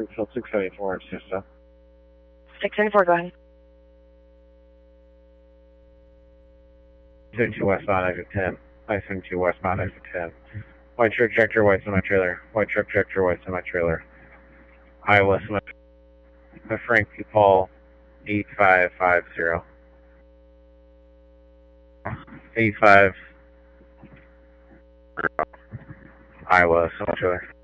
Springfield 674, Sister. 674, go ahead. 72 westbound, exit 10. I-72 westbound, exit 10. White truck tractor, white semi-trailer. White truck tractor, white semi-trailer. Iowa semi-trailer. Frank P. Paul, 8550. 85. Iowa semi-trailer.